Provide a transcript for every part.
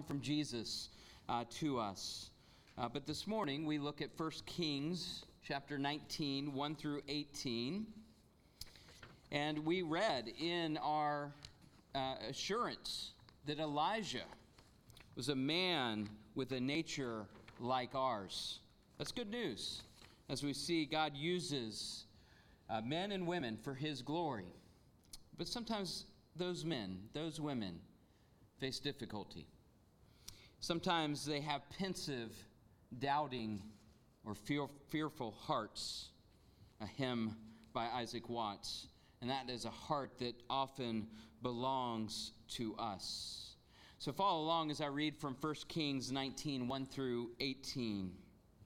from Jesus to us. But this morning we look at 1 Kings chapter 19, 1 through 18. And we read in our assurance that Elijah was a man with a nature like ours. That's good news as we see God uses men and women for his glory. But sometimes those men, those women face difficulty. Sometimes they have pensive, doubting, or fearful hearts. A hymn by Isaac Watts. And that is a heart that often belongs to us. So follow along as I read from 1 Kings 19, 1 through 18.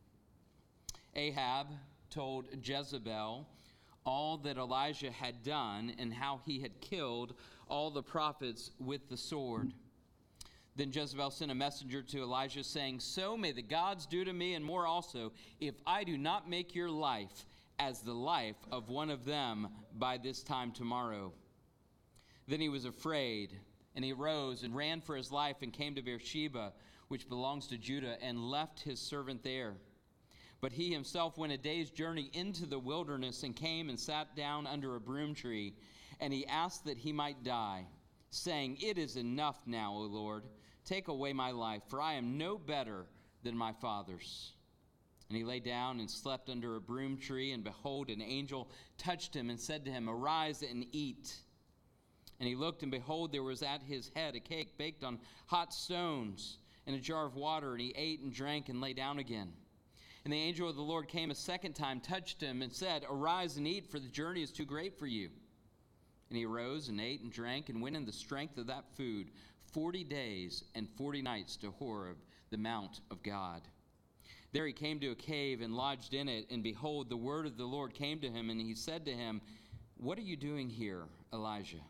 Ahab told Jezebel all that Elijah had done and how he had killed all the prophets with the sword. Then Jezebel sent a messenger to Elijah saying, "So may the gods do to me and more also, if I do not make your life as the life of one of them by this time tomorrow." Then he was afraid, and he rose and ran for his life and came to Beersheba, which belongs to Judah, and left his servant there. But he himself went a day's journey into the wilderness and came and sat down under a broom tree, and he asked that he might die, saying, "It is enough now, O Lord. Take away my life, for I am no better than my fathers." And he lay down and slept under a broom tree, and behold, an angel touched him and said to him, "Arise and eat." And he looked, and behold, there was at his head a cake baked on hot stones and a jar of water, and he ate and drank and lay down again. And the angel of the Lord came a second time, touched him, and said, "Arise and eat, for the journey is too great for you." And he arose and ate and drank and went in the strength of that food 40 days and 40 nights to Horeb, the mount of God. There he came to a cave and lodged in it, and behold, the word of the Lord came to him, and he said to him, "What are you doing here, Elijah?"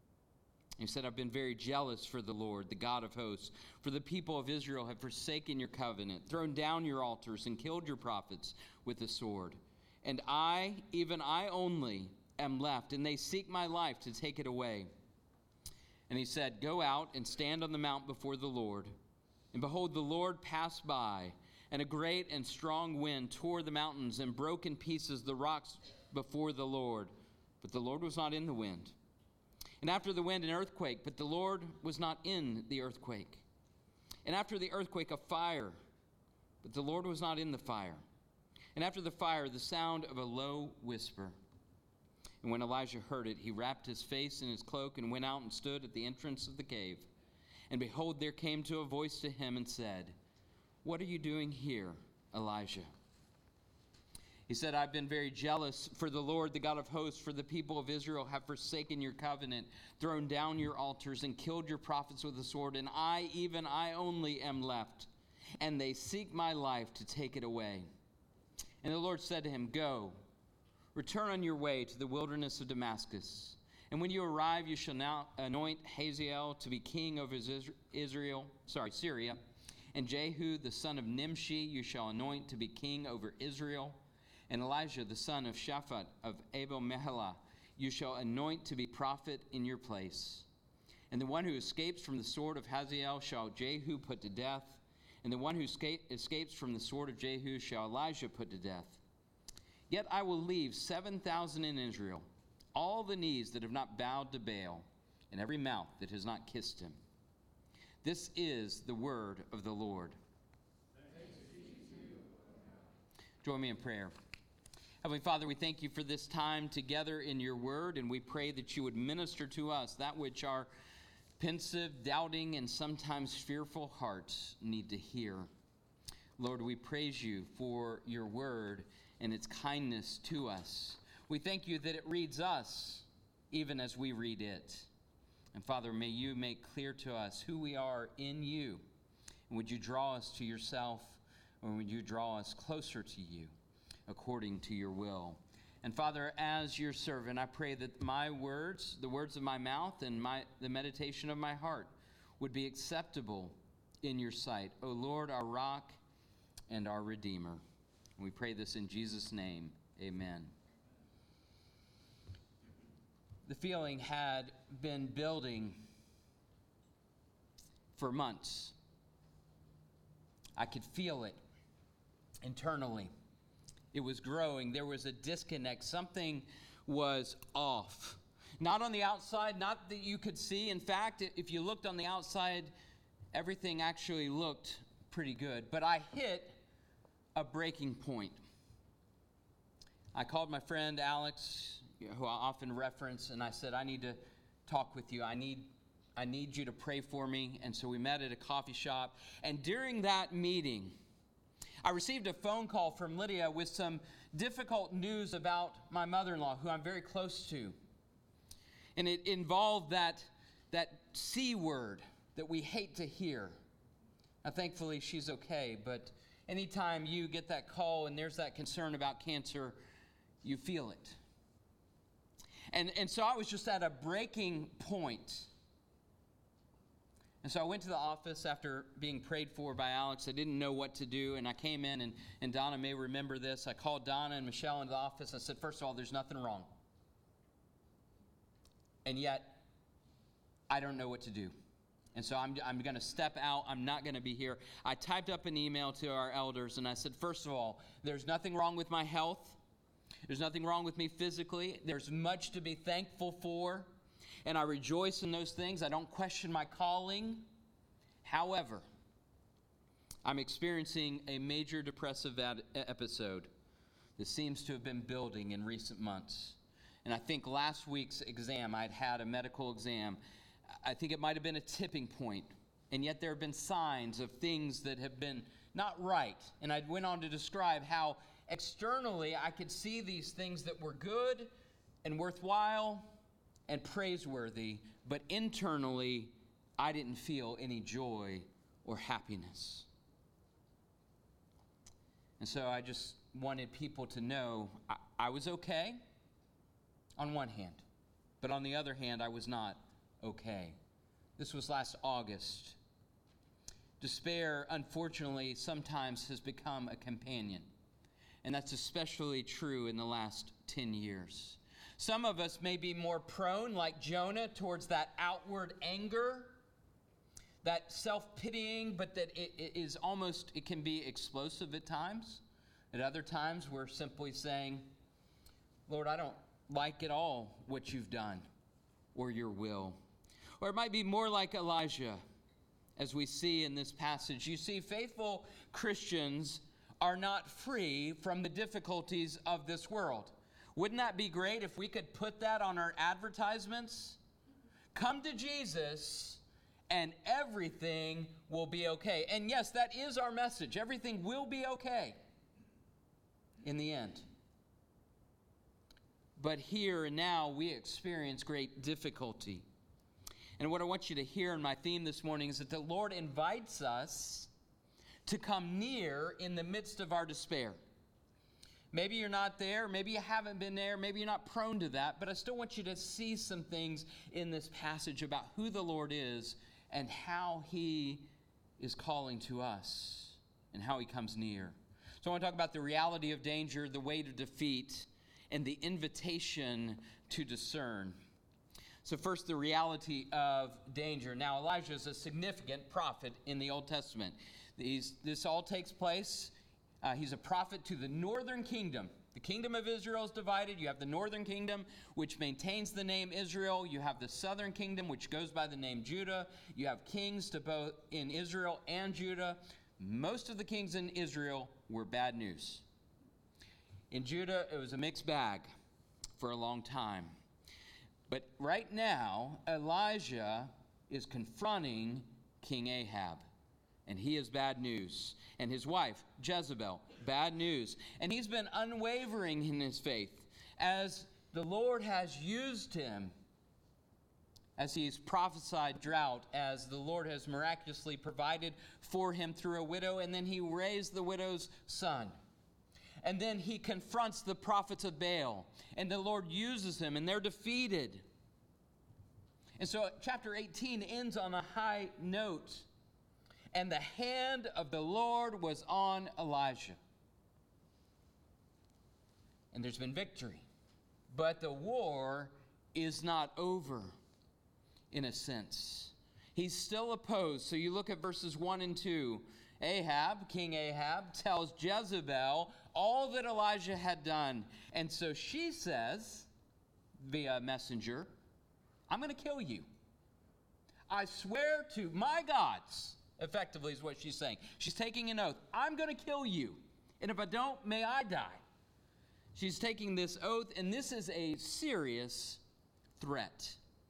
He said, "I've been very jealous for the Lord, the God of hosts, for the people of Israel have forsaken your covenant, thrown down your altars, and killed your prophets with the sword. And I, even I only, am left, and they seek my life to take it away." And he said, "Go out and stand on the mount before the Lord." And behold, the Lord passed by, and a great and strong wind tore the mountains and broke in pieces the rocks before the Lord. But the Lord was not in the wind. And after the wind, an earthquake, but the Lord was not in the earthquake. And after the earthquake, a fire, but the Lord was not in the fire. And after the fire, the sound of a low whisper. And when Elijah heard it, he wrapped his face in his cloak and went out and stood at the entrance of the cave. And behold, there came to a voice to him and said, "What are you doing here, Elijah?" He said, "I've been very jealous for the Lord, the God of hosts, for the people of Israel have forsaken your covenant, thrown down your altars, and killed your prophets with the sword. And I, even I only, am left, and they seek my life to take it away." And the Lord said to him, "Go, return on your way to the wilderness of Damascus. And when you arrive, you shall now anoint Hazael to be king over Syria. And Jehu, the son of Nimshi, you shall anoint to be king over Israel. And Elijah, the son of Shaphat of Abel-Meholah, you shall anoint to be prophet in your place. And the one who escapes from the sword of Hazael shall Jehu put to death. And the one who escapes from the sword of Jehu shall Elijah put to death. Yet I will leave 7,000 in Israel, all the knees that have not bowed to Baal, and every mouth that has not kissed him." This is the word of the Lord. Join me in prayer. Heavenly Father, we thank you for this time together in your word, and we pray that you would minister to us that which our pensive, doubting, and sometimes fearful hearts need to hear. Lord, we praise you for your word and its kindness to us. We thank you that it reads us even as we read it. And Father, may you make clear to us who we are in you. And would you draw us to yourself, or would you draw us closer to you according to your will? And Father, as your servant, I pray that my words, the words of my mouth, and the meditation of my heart would be acceptable in your sight, O Lord, our rock and our Redeemer. And we pray this in Jesus' name. Amen. The feeling had been building for months I could feel it internally. It was growing. There was a disconnect. Something was off. Not on the outside, not that you could see. In fact, if you looked on the outside, everything actually looked pretty good. But I hit a breaking point. I called my friend Alex, who I often reference, and I said, I need to talk with you. I need you to pray for me. And so we met at a coffee shop. And during that meeting, I received a phone call from Lydia with some difficult news about my mother-in-law, who I'm very close to. And it involved that C word that we hate to hear. Now, thankfully, she's okay. But anytime you get that call and there's that concern about cancer, you feel it. And so I was just at a breaking point. And so I went to the office after being prayed for by Alex. I didn't know what to do, and I came in, and Donna may remember this. I called Donna and Michelle into the office. I said, first of all, there's nothing wrong. And yet, I don't know what to do. And so I'm going to step out. I'm not going to be here. I typed up an email to our elders, and I said, first of all, there's nothing wrong with my health. There's nothing wrong with me physically. There's much to be thankful for. And I rejoice in those things. I don't question my calling. However, I'm experiencing a major depressive episode that seems to have been building in recent months. And I think last week's exam, I'd had a medical exam. I think it might have been a tipping point. And yet there have been signs of things that have been not right. And I went on to describe how externally I could see these things that were good and worthwhile and praiseworthy, but internally, I didn't feel any joy or happiness. And so I just wanted people to know I was okay on one hand, but on the other hand, I was not okay. This was last August. Despair, unfortunately, sometimes has become a companion, and that's especially true in the last 10 years. Some of us may be more prone, like Jonah, towards that outward anger, that self-pitying, but that it can be explosive at times. At other times, we're simply saying, Lord, I don't like at all what you've done or your will. Or it might be more like Elijah, as we see in this passage. You see, faithful Christians are not free from the difficulties of this world. Wouldn't that be great if we could put that on our advertisements? Come to Jesus and everything will be okay. And yes, that is our message. Everything will be okay in the end. But here and now we experience great difficulty. And what I want you to hear in my theme this morning is that the Lord invites us to come near in the midst of our despair. Maybe you're not there. Maybe you haven't been there. Maybe you're not prone to that. But I still want you to see some things in this passage about who the Lord is and how he is calling to us and how he comes near. So I want to talk about the reality of danger, the way to defeat, and the invitation to discern. So first, the reality of danger. Now, Elijah is a significant prophet in the Old Testament. This all takes place. He's a prophet to the northern kingdom. The kingdom of Israel is divided. You have the northern kingdom, which maintains the name Israel. You have the southern kingdom, which goes by the name Judah. You have kings to both in Israel and Judah. Most of the kings in Israel were bad news. In Judah, it was a mixed bag for a long time. But right now, Elijah is confronting King Ahab. And he is bad news. And his wife, Jezebel, bad news. And he's been unwavering in his faith as the Lord has used him, as he's prophesied drought, as the Lord has miraculously provided for him through a widow, and then he raised the widow's son. And then he confronts the prophets of Baal, and the Lord uses him, and they're defeated. And so chapter 18 ends on a high note. And the hand of the Lord was on Elijah. And there's been victory. But the war is not over, in a sense. He's still opposed. So you look at verses 1 and 2. Ahab, King Ahab, tells Jezebel all that Elijah had done. And so she says, via messenger, I'm going to kill you. I swear to my gods, effectively is what she's saying. She's taking an oath. I'm going to kill you. And if I don't, may I die. She's taking this oath, and this is a serious threat.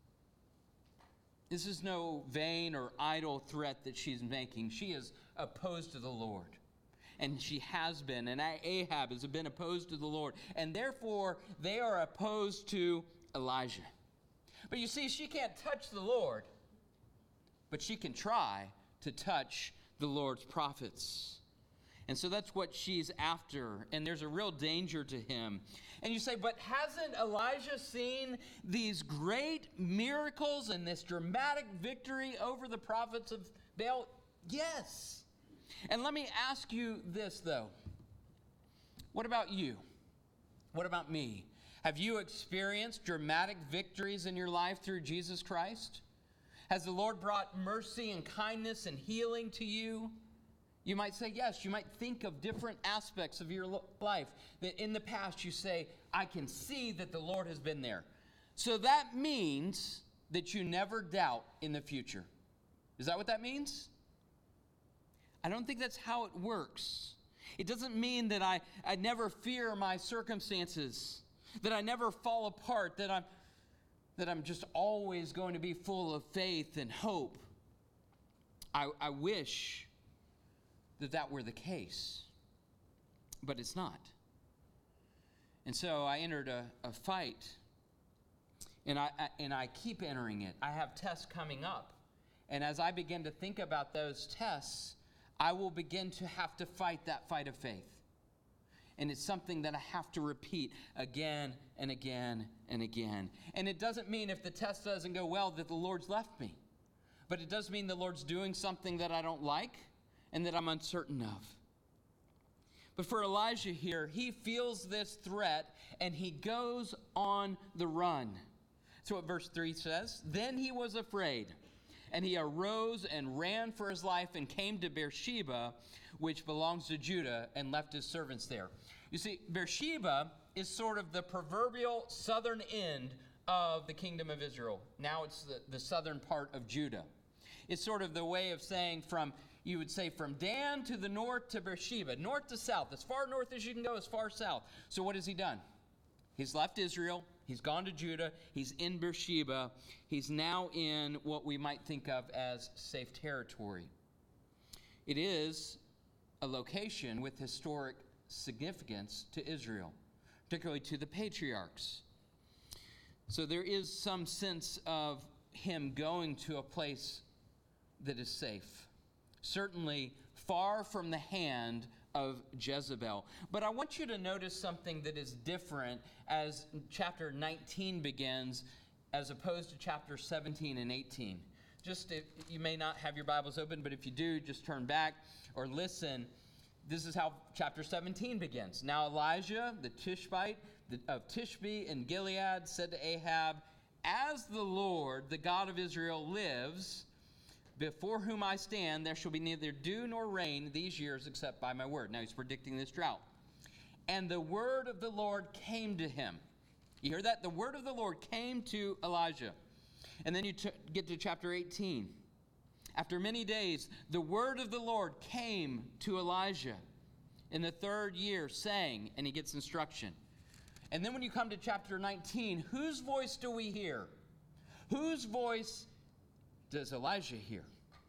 This is no vain or idle threat that she's making. She is opposed to the Lord. And she has been. And Ahab has been opposed to the Lord. And therefore, they are opposed to Elijah. But you see, she can't touch the Lord. But she can try to touch the Lord's prophets. And so that's what she's after. And there's a real danger to him. And you say, but hasn't Elijah seen these great miracles and this dramatic victory over the prophets of Baal? Yes. And let me ask you this, though. What about you? What about me? Have you experienced dramatic victories in your life through Jesus Christ? Has the Lord brought mercy and kindness and healing to you? You might say yes. You might think of different aspects of your life that in the past you say, I can see that the Lord has been there. So that means that you never doubt in the future. Is that what that means? I don't think that's how it works. It doesn't mean that I never fear my circumstances, that I never fall apart, that I'm just always going to be full of faith and hope. I wish that were the case, but it's not. And so I entered a fight, and I keep entering it. I have tests coming up, and as I begin to think about those tests, I will begin to have to fight that fight of faith. And it's something that I have to repeat again and again and again. And it doesn't mean if the test doesn't go well that the Lord's left me. But it does mean the Lord's doing something that I don't like and that I'm uncertain of. But for Elijah here, he feels this threat and he goes on the run. That's what verse 3 says. Then he was afraid, and he arose and ran for his life and came to Beersheba, which belongs to Judah, and left his servants there. You see, Beersheba is sort of the proverbial southern end of the kingdom of Israel. Now it's the southern part of Judah. It's sort of the way of saying you would say from Dan to the north to Beersheba, north to south, as far north as you can go, as far south. So what has he done? He's left Israel. He's gone to Judah. He's in Beersheba. He's now in what we might think of as safe territory. It is a location with historic significance to Israel, particularly to the patriarchs. So there is some sense of him going to a place that is safe, certainly far from the hand of Jezebel. But I want you to notice something that is different as chapter 19 begins as opposed to chapter 17 and 18. You may not have your Bibles open, but if you do, just turn back or listen. This is how chapter 17 begins. Now Elijah, the Tishbite of Tishbe in Gilead, said to Ahab, "As the Lord, the God of Israel, lives, before whom I stand, there shall be neither dew nor rain these years except by my word." Now he's predicting this drought. And the word of the Lord came to him. You hear that? The word of the Lord came to Elijah. And then you get to chapter 18. After many days, the word of the Lord came to Elijah in the 3rd year, saying, and he gets instruction. And then when you come to chapter 19, whose voice do we hear? Whose voice does Elijah hear?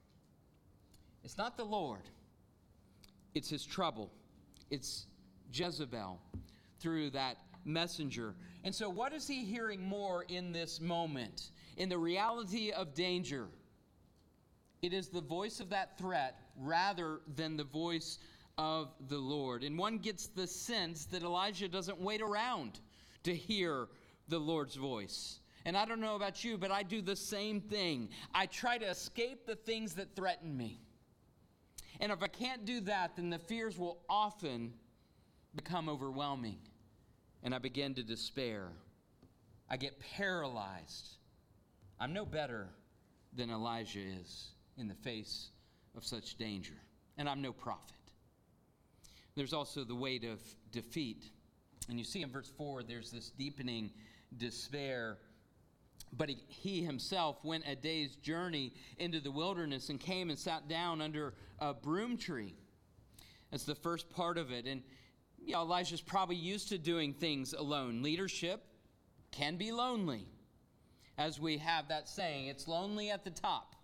It's not the Lord. It's his trouble. It's Jezebel through that messenger. And so what is he hearing more in this moment? In the reality of danger, it is the voice of that threat rather than the voice of the Lord. And one gets the sense that Elijah doesn't wait around to hear the Lord's voice. And I don't know about you, but I do the same thing. I try to escape the things that threaten me. And if I can't do that, then the fears will often become overwhelming. And I begin to despair. I get paralyzed. I'm no better than Elijah is in the face of such danger. And I'm no prophet. There's also the weight of defeat. And you see in verse 4, there's this deepening despair. But he himself went a day's journey into the wilderness and came and sat down under a broom tree. That's the first part of it. And Elijah's probably used to doing things alone. Leadership can be lonely. As we have that saying, it's lonely at the top.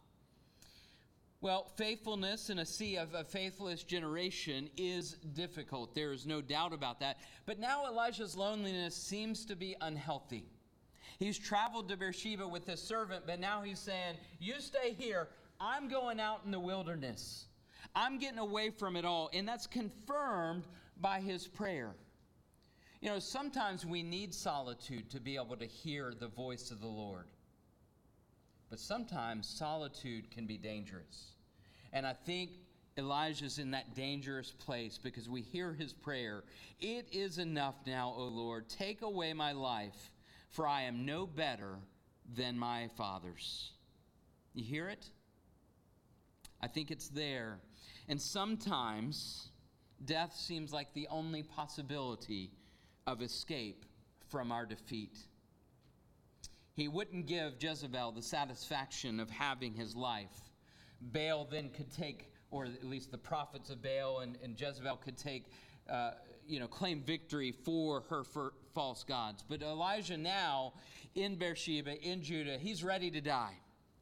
Well, faithfulness in a sea of a faithless generation is difficult. There is no doubt about that. But now Elijah's loneliness seems to be unhealthy. He's traveled to Beersheba with his servant, but now he's saying, you stay here. I'm going out in the wilderness. I'm getting away from it all. And that's confirmed by his prayer. Sometimes we need solitude to be able to hear the voice of the Lord. But sometimes solitude can be dangerous. And I think Elijah's in that dangerous place because we hear his prayer. It is enough now, O Lord. Take away my life, for I am no better than my fathers. You hear it? I think it's there. And sometimes death seems like the only possibility of escape from our defeat. He wouldn't give Jezebel the satisfaction of having his life. Baal then could take, or at least the prophets of Baal and Jezebel could take, claim victory for her false gods. But Elijah now in Beersheba, in Judah, he's ready to die,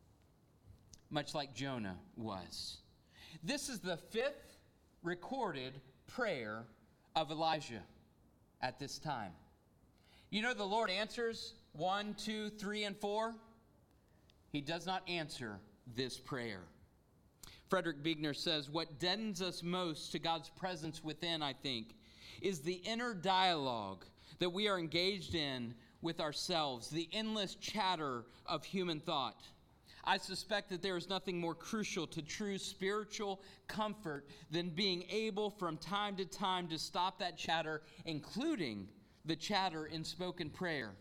much like Jonah was. This is the fifth recorded prayer of Elijah at this time. The Lord answers 1, 2, 3, and 4. He does not answer this prayer. Frederick Buechner says, what deadens us most to God's presence within, I think, is the inner dialogue that we are engaged in with ourselves, the endless chatter of human thought. I suspect that there is nothing more crucial to true spiritual comfort than being able from time to time to stop that chatter, including the chatter in spoken prayer.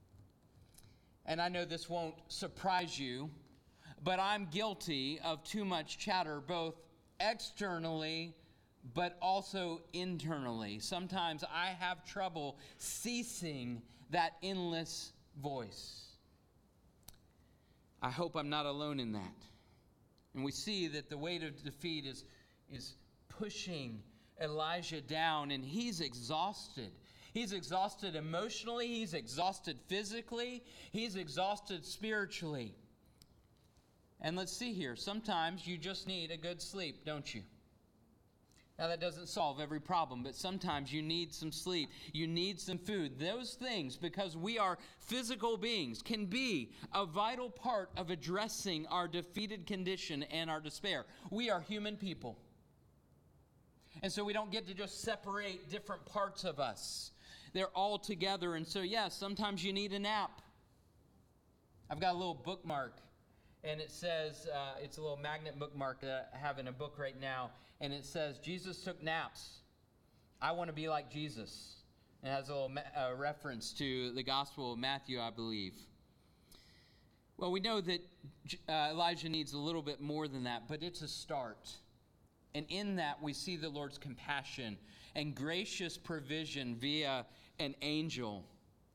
And I know this won't surprise you, but I'm guilty of too much chatter, both externally but also internally. Sometimes I have trouble ceasing that endless voice. I hope I'm not alone in that. And we see that the weight of defeat is pushing Elijah down, and he's exhausted. He's exhausted emotionally. He's exhausted physically. He's exhausted spiritually. And let's see here. Sometimes you just need a good sleep, don't you? Now, that doesn't solve every problem, but sometimes you need some sleep. You need some food. Those things, because we are physical beings, can be a vital part of addressing our defeated condition and our despair. We are human people. And so we don't get to just separate different parts of us. They're all together. And so, yes, sometimes you need a nap. I've got a little bookmark, and it says, it's a little magnet bookmark that I have in a book right now. And it says, Jesus took naps. I want to be like Jesus. It has a little reference to the Gospel of Matthew, I believe. Well, we know that Elijah needs a little bit more than that, but it's a start. And in that, we see the Lord's compassion and gracious provision via an angel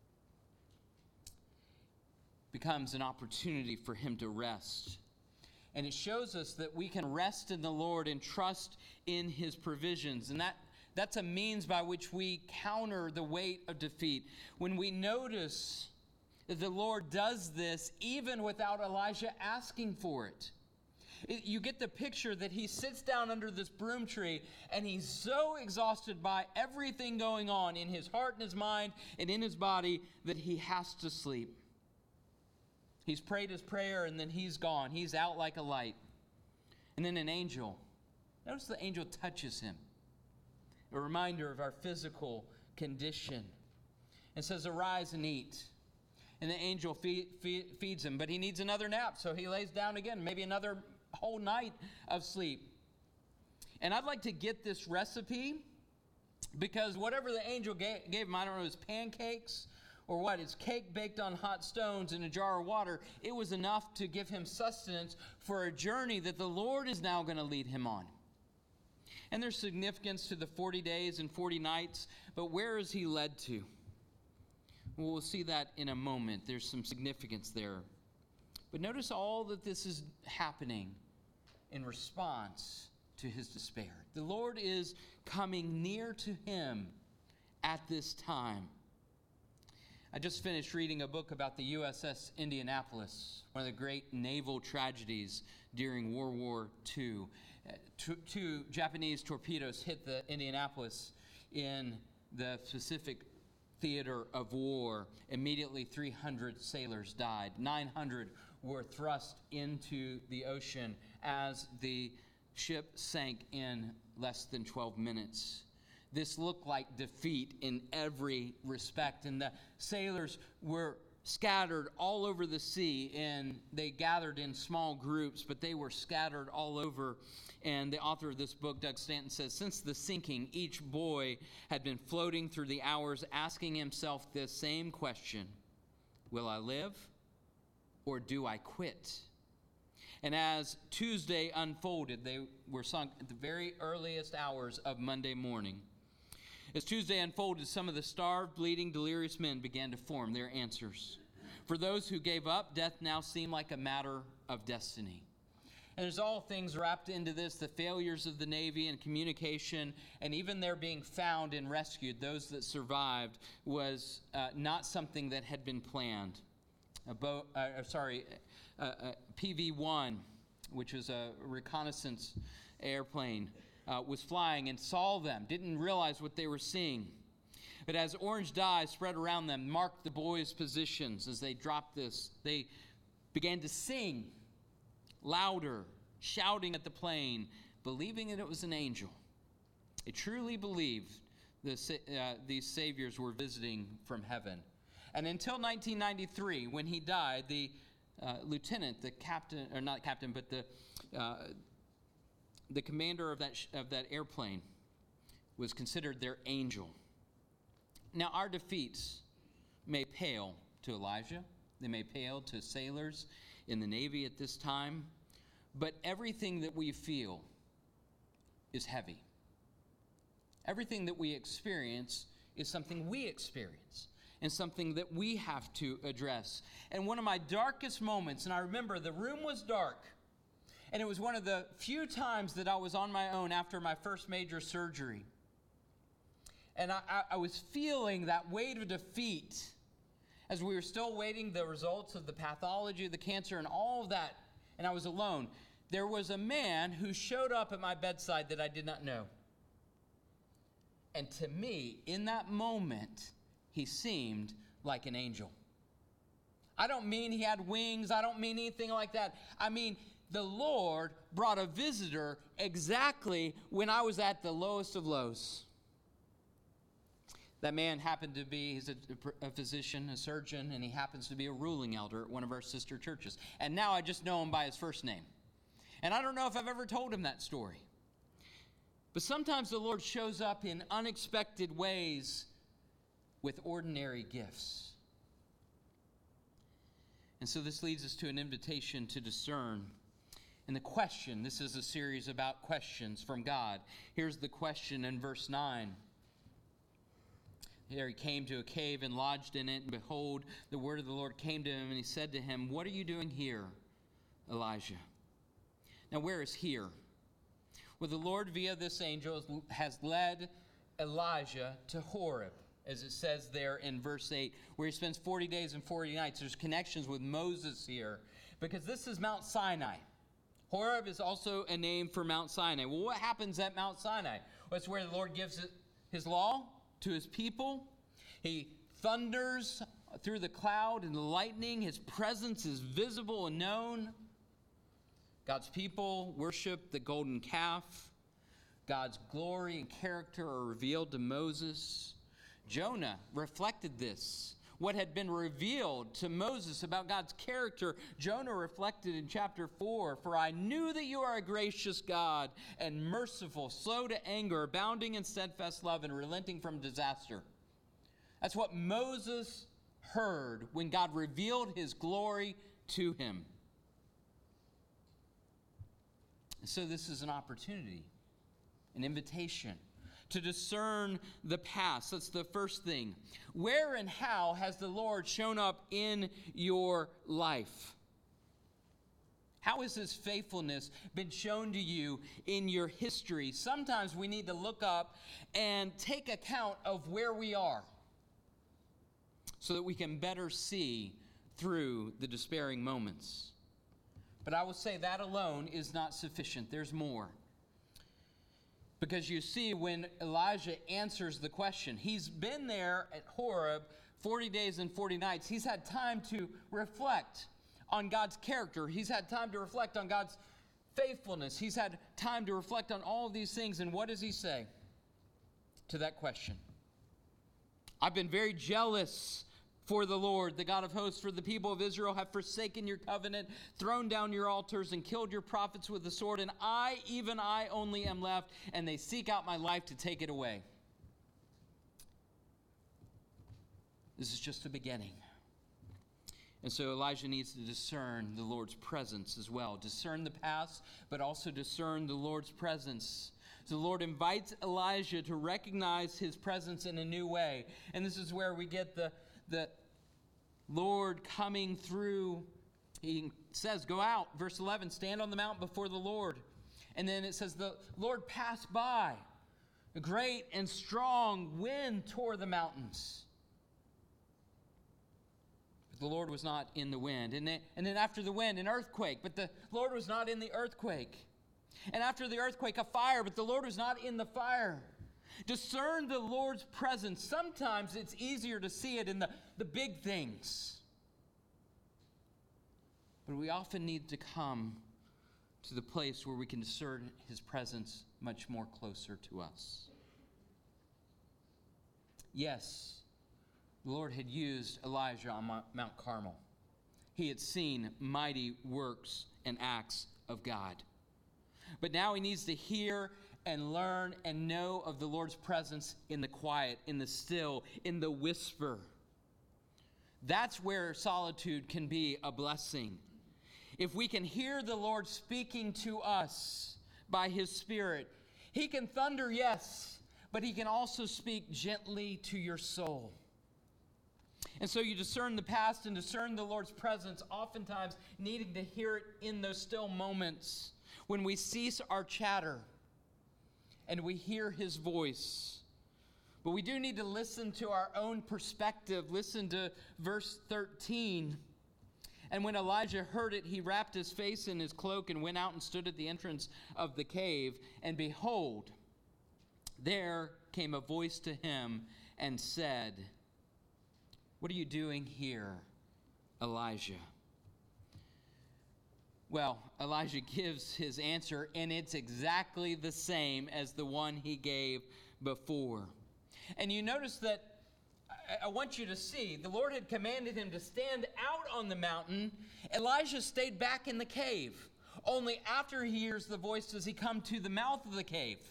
becomes an opportunity for him to rest. And it shows us that we can rest in the Lord and trust in his provisions. And that's a means by which we counter the weight of defeat. When we notice that the Lord does this even without Elijah asking for it. You get the picture that he sits down under this broom tree and he's so exhausted by everything going on in his heart and his mind and in his body that he has to sleep. He's prayed his prayer and then he's gone. He's out like a light. And then an angel. Notice the angel touches him. A reminder of our physical condition. And says, arise and eat. And the angel feeds him. But he needs another nap. So he lays down again. Maybe another whole night of sleep. And I'd like to get this recipe. Because whatever the angel gave him, I don't know, it was pancakes or what? It's cake baked on hot stones in a jar of water. It was enough to give him sustenance for a journey that the Lord is now going to lead him on. And there's significance to the 40 days and 40 nights, but where is he led to? Well, we'll see that in a moment. There's some significance there. But notice all that this is happening in response to his despair. The Lord is coming near to him at this time. I just finished reading a book about the USS Indianapolis, one of the great naval tragedies during World War II. Two Japanese torpedoes hit the Indianapolis in the Pacific theater of war. Immediately, 300 sailors died. 900 were thrust into the ocean as the ship sank in less than 12 minutes. This looked like defeat in every respect, and the sailors were scattered all over the sea, and they gathered in small groups, but they were scattered all over. And the author of this book, Doug Stanton, says, since the sinking, each boy had been floating through the hours asking himself this same question: will I live or do I quit? And as Tuesday unfolded, they were sunk at the very earliest hours of Monday morning. As Tuesday unfolded, some of the starved, bleeding, delirious men began to form their answers. For those who gave up, death now seemed like a matter of destiny. And there's all things wrapped into this, the failures of the Navy and communication, and even their being found and rescued, those that survived, was not something that had been planned. PV-1, which was a reconnaissance airplane, was flying and saw them, didn't realize what they were seeing. But as orange dye spread around them, marked the boys' positions as they dropped this, they began to sing louder, shouting at the plane, believing that it was an angel. They truly believed these saviors were visiting from heaven. And until 1993, when he died, the lieutenant, the captain, or not captain, but the commander of that airplane was considered their angel. Now, our defeats may pale to Elijah. They may pale to sailors in the Navy at this time. But everything that we feel is heavy. Everything that we experience is something we experience and something that we have to address. And one of my darkest moments, and I remember the room was dark, and it was one of the few times that I was on my own after my first major surgery. And I was feeling that weight of defeat as we were still waiting the results of the pathology of the cancer and all of that, and I was alone. There was a man who showed up at my bedside that I did not know. And to me, in that moment, he seemed like an angel. I don't mean he had wings. I don't mean anything like that. I mean, the Lord brought a visitor exactly when I was at the lowest of lows. That man happened to be, he's a physician, a surgeon, and he happens to be a ruling elder at one of our sister churches. And now I just know him by his first name. And I don't know if I've ever told him that story. But sometimes the Lord shows up in unexpected ways with ordinary gifts. And so this leads us to an invitation to discern. And the question, this is a series about questions from God. Here's the question in verse 9. There he came to a cave and lodged in it, and behold, the word of the Lord came to him, and he said to him, "What are you doing here, Elijah?" Now, where is here? Well, the Lord, via this angel, has led Elijah to Horeb, as it says there in verse 8, where he spends 40 days and 40 nights. There's connections with Moses here, because this is Mount Sinai. Horeb is also a name for Mount Sinai. Well, what happens at Mount Sinai? Well, it's where the Lord gives his law to his people. He thunders through the cloud and the lightning. His presence is visible and known. God's people worship the golden calf. God's glory and character are revealed to Moses. Jonah reflected this. What had been revealed to Moses about God's character, Jonah reflected in chapter 4. For I knew that you are a gracious God and merciful, slow to anger, abounding in steadfast love, and relenting from disaster. That's what Moses heard when God revealed his glory to him. So this is an opportunity, an invitation to discern the past. That's the first thing. Where and how has the Lord shown up in your life? How has his faithfulness been shown to you in your history? Sometimes we need to look up and take account of where we are so that we can better see through the despairing moments. But I will say that alone is not sufficient. There's more. Because you see, when Elijah answers the question, he's been there at Horeb 40 days and 40 nights. He's had time to reflect on God's character. He's had time to reflect on God's faithfulness. He's had time to reflect on all of these things. And what does he say to that question? I've been very jealous for the Lord, the God of hosts, for the people of Israel have forsaken your covenant, thrown down your altars, and killed your prophets with the sword. And I, even I only am left, and they seek out my life to take it away. This is just the beginning. And so Elijah needs to discern the Lord's presence as well. Discern the past, but also discern the Lord's presence. So the Lord invites Elijah to recognize his presence in a new way. And this is where we get the Lord coming through. He says, go out. Verse 11, stand on the mount before the Lord. And then it says, the Lord passed by. A great and strong wind tore the mountains. But the Lord was not in the wind. And then after the wind, an earthquake. But the Lord was not in the earthquake. And after the earthquake, a fire. But the Lord was not in the fire. Discern the Lord's presence. Sometimes it's easier to see it in the big things. But we often need to come to the place where we can discern his presence much more closer to us. Yes, the Lord had used Elijah on Mount Carmel. He had seen mighty works and acts of God. But now he needs to hear and learn and know of the Lord's presence in the quiet, in the still, in the whisper. That's where solitude can be a blessing. If we can hear the Lord speaking to us by his Spirit, he can thunder, yes, but he can also speak gently to your soul. And so you discern the past and discern the Lord's presence, oftentimes needing to hear it in those still moments when we cease our chatter and we hear his voice. But we do need to listen to our own perspective. Listen to verse 13. And when Elijah heard it, he wrapped his face in his cloak and went out and stood at the entrance of the cave. And behold, there came a voice to him and said, "What are you doing here, Elijah?" Well, Elijah gives his answer, and it's exactly the same as the one he gave before. And you notice that I want you to see, the Lord had commanded him to stand out on the mountain. Elijah stayed back in the cave. Only after he hears the voice does he come to the mouth of the cave.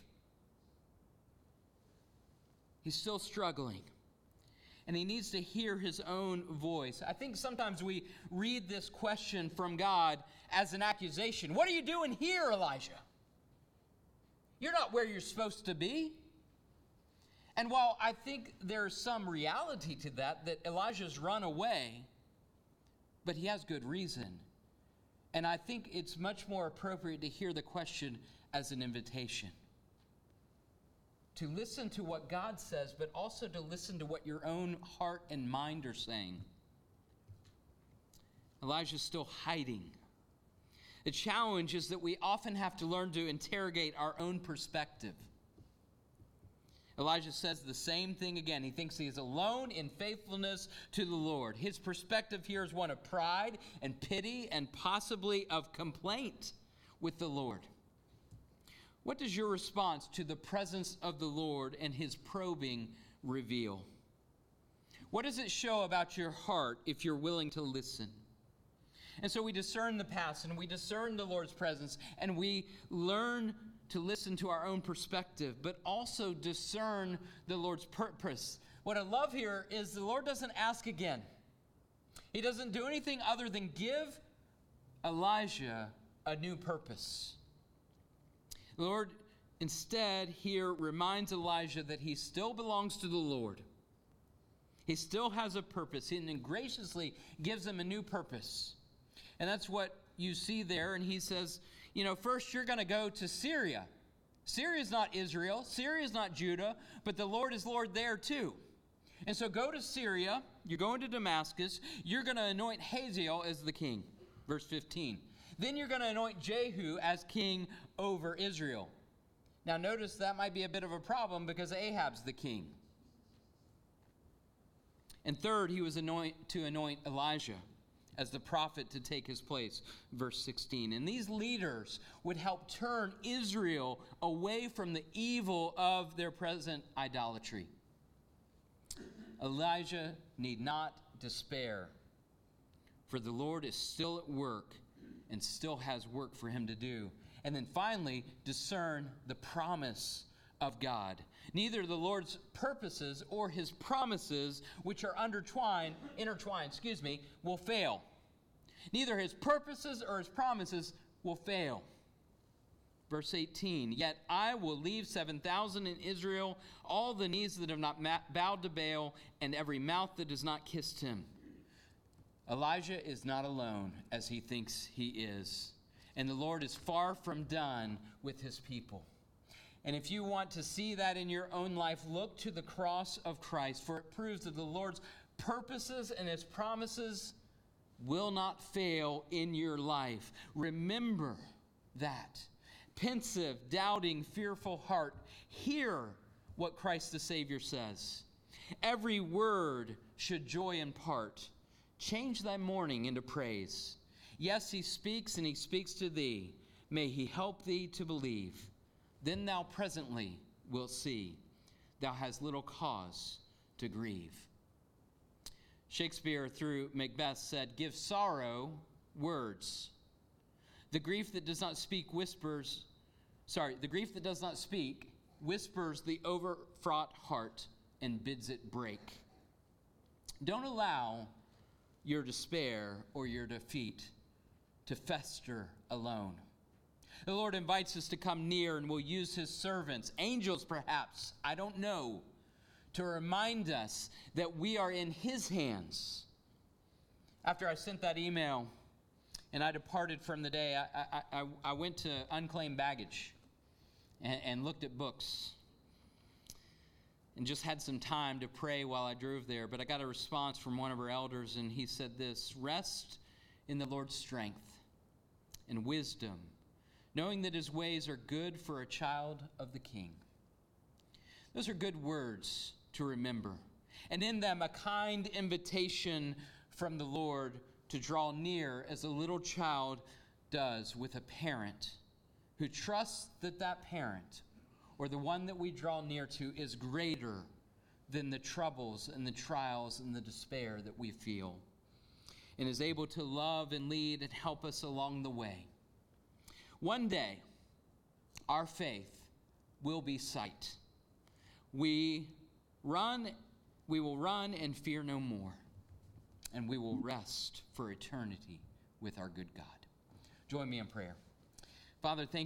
He's still struggling. And he needs to hear his own voice. I think sometimes we read this question from God as an accusation. What are you doing here, Elijah? You're not where you're supposed to be. And while I think there's some reality to that Elijah's run away, but he has good reason. And I think it's much more appropriate to hear the question as an invitation. To listen to what God says, but also to listen to what your own heart and mind are saying. Elijah's still hiding. The challenge is that we often have to learn to interrogate our own perspective. Elijah says the same thing again. He thinks he is alone in faithfulness to the Lord. His perspective here is one of pride and pity and possibly of complaint with the Lord. What does your response to the presence of the Lord and his probing reveal? What does it show about your heart if you're willing to listen? And so we discern the past and we discern the Lord's presence and we learn to listen to our own perspective, but also discern the Lord's purpose. What I love here is the Lord doesn't ask again. He doesn't do anything other than give Elijah a new purpose. The Lord instead here reminds Elijah that he still belongs to the Lord. He still has a purpose, and graciously gives him a new purpose. And that's what you see there. And he says, first you're going to go to Syria. Syria is not Israel. Syria is not Judah, but the Lord is Lord there too. And so go to Syria. You're going to Damascus. You're going to anoint Hazael as the king. Verse 15. Then you're going to anoint Jehu as king over Israel. Now notice that might be a bit of a problem because Ahab's the king. And third, he was to anoint Elijah as the prophet to take his place. Verse 16. And these leaders would help turn Israel away from the evil of their present idolatry. Elijah need not despair, for the Lord is still at work and still has work for him to do. And then finally, discern the promise of God. Neither the Lord's purposes or his promises, which are intertwined, will fail. Neither his purposes or his promises will fail. Verse 18, yet I will leave 7,000 in Israel, all the knees that have not bowed to Baal, and every mouth that has not kissed him. Elijah is not alone as he thinks he is. And the Lord is far from done with his people. And if you want to see that in your own life, look to the cross of Christ, for it proves that the Lord's purposes and his promises will not fail in your life. Remember that. Pensive, doubting, fearful heart, hear what Christ the Savior says. Every word should joy impart. Change thy mourning into praise. Yes, he speaks, and he speaks to thee. May he help thee to believe. Then thou presently wilt see thou hast little cause to grieve. Shakespeare, through Macbeth, said, give sorrow words. The grief that does not speak whispers the overfraught heart and bids it break. Don't allow your despair or your defeat to fester alone. The Lord invites us to come near, and will use his servants, angels perhaps, I don't know, to remind us that we are in his hands. After I sent that email and I departed from the day, I went to unclaimed baggage and looked at books and just had some time to pray while I drove there. But I got a response from one of our elders, and he said this: rest in the Lord's strength and wisdom, knowing that his ways are good for a child of the King. Those are good words to remember, and in them a kind invitation from the Lord to draw near as a little child does with a parent who trusts that that parent, or the one that we draw near to, is greater than the troubles and the trials and the despair that we feel, and is able to love and lead and help us along the way. One day, our faith will be sight. We will run and fear no more, and we will rest for eternity with our good God. Join me in prayer. Father, thank you.